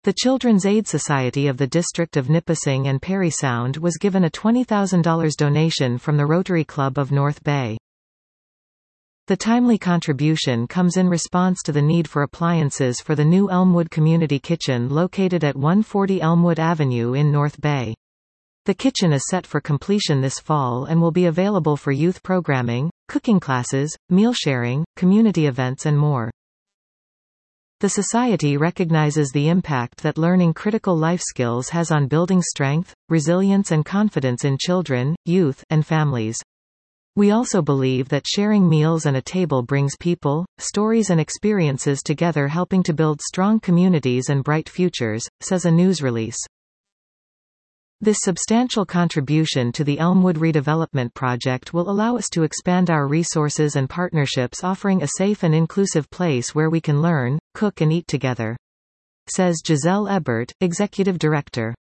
The Children's Aid Society of the District of Nipissing and Parry Sound was given a $20,000 donation from the Rotary Club of North Bay. The timely contribution comes in response to the need for appliances for the new Elmwood Community Kitchen located at 140 Elmwood Avenue in North Bay. The kitchen is set for completion this fall and will be available for youth programming, cooking classes, meal sharing, community events and more. The Society recognizes the impact that learning critical life skills has on building strength, resilience and confidence in children, youth, and families. We also believe that sharing meals and a table brings people, stories and experiences together, helping to build strong communities and bright futures, says a news release. This substantial contribution to the Elmwood redevelopment project will allow us to expand our resources and partnerships, offering a safe and inclusive place where we can learn, cook and eat together, says Giselle Ebert, Executive Director.